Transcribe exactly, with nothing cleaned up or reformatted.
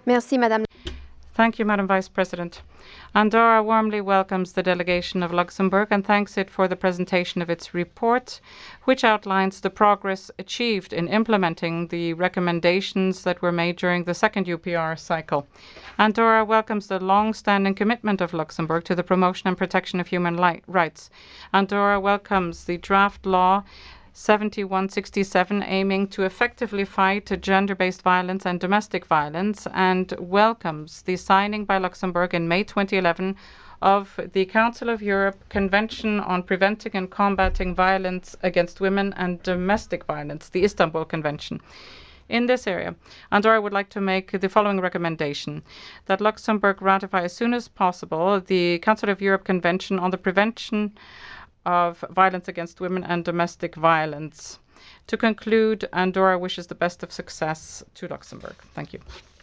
Merci, Madame. Thank you, Madam Vice President. Andorra warmly welcomes the delegation of Luxembourg and thanks it for the presentation of its report, which outlines the progress achieved in implementing the recommendations that were made during the second U P R cycle. Andorra welcomes the long-standing commitment of Luxembourg to the promotion and protection of human rights. Andorra welcomes the draft law seventy-one sixty-seven aiming to effectively fight gender-based violence and domestic violence and welcomes the signing by Luxembourg in May twenty eleven of the Council of Europe Convention on Preventing and Combating Violence Against Women and Domestic Violence, the Istanbul Convention. In this area, Andorra would like to make the following recommendation: that Luxembourg ratify as soon as possible the Council of Europe Convention on the Prevention of Violence Against Women and Domestic Violence. To conclude, Andorra wishes the best of success to Luxembourg. Thank you.